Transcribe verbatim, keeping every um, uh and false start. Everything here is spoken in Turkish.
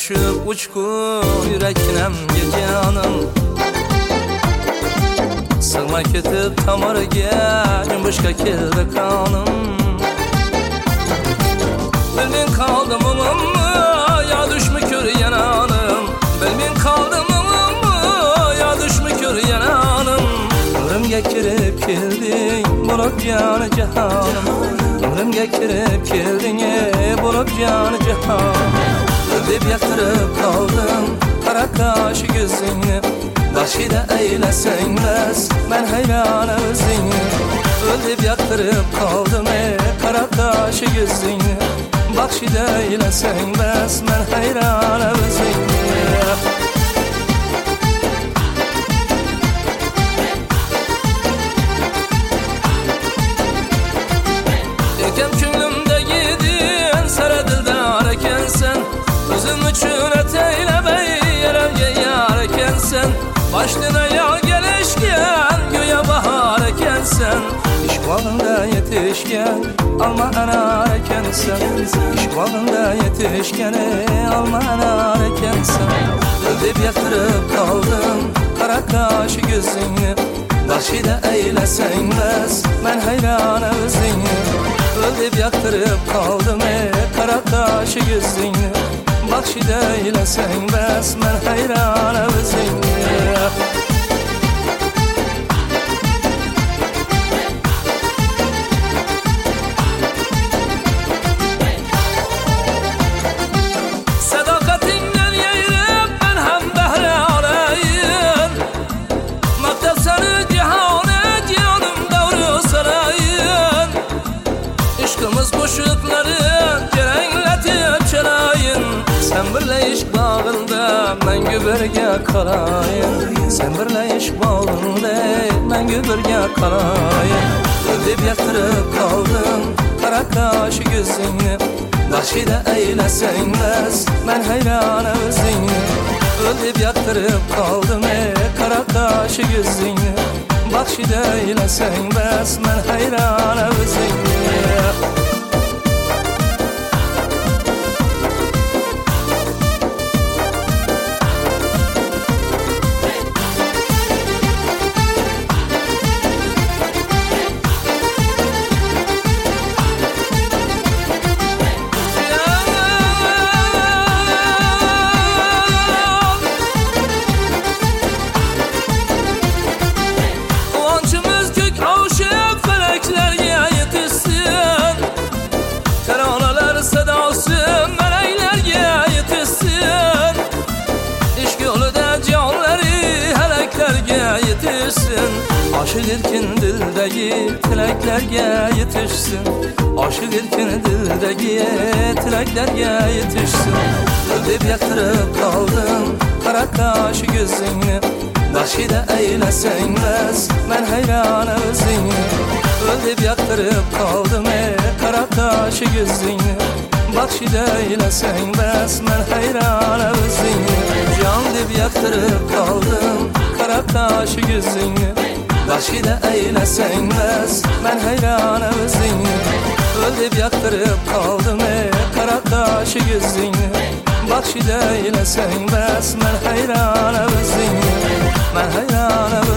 uçup uçkur yüreknemge canım. Sığma ketib tomiriga yumushqa keldi qonim. Bilmin qoldim umimni yo dushmi ko'rgan onim. Bilmin qoldim umimni yo dushmi ko'rgan onim. Umrimga kirib kelding bo'lib joni jahonim. Umrimga kirib kelding bo'lib joni jahonim. Deb yoqtirib qoldim qara qosh ko'zingni. Başida eylesin bas ben hayran özünü. Öl deb yoqtirib qoldim qara qosh ko'zingni. Baxshida eylesin bas ben hayran özünü. Ekem ko'nglimda yedin sara dildor ekansan. O'zim uchun ataylabay yaramga yar ekansan. Başlığına yağ gelişken göğe bahar ekensen. İş bağında yetişken alma anar ekensen. İş bağında yetişken alma anar ekensen. Öldüp yaktırıp kaldım kara kaş gözünü. Başida eylesen bas ben hayran özünü. Öldüp yaktırıp kaldım kara kaş gözünü. Baxshida eylesen bas men hayran özünü. Sadaqatingdan yayrab ben ham bahra olayım. Maqtab seni jahona jonim davru sarayın. Ishqimiz qo'shiqlari jaranglatib chalayin. Sen birle iş bağında mengü birge kalayın. Sen birle iş bağında mengü birge kalayın. Öldüp yaktırıp kaldım kara kaş gözünü. Baxshida eylesen bas ben hayran özünü. Öldüp yaktırıp kaldım kara kaş gözünü. Baxshida eylesen bas ben hayran özünü. Aşık erkin dildeki tileklerge yetişsin. Aşık erkin dildeki tileklerge yetişsin. Öldüp yaktırıp kaldım kara kaş gözünü. Baxshida eylesen bas ben hayran özünü. Öldüp yaktırıp kaldım kara kaş gözünü. Baxshida eylesen bas ben hayran özünü. Can deb yaktırıp kaldım kara kaş gözünü. Baxshida eylesen bas ben hayran özünü. Öldüp yaktırıp kaldım kara kaş gözünü. Baxshida eylesen bas ben hayran özünü. Ben hayran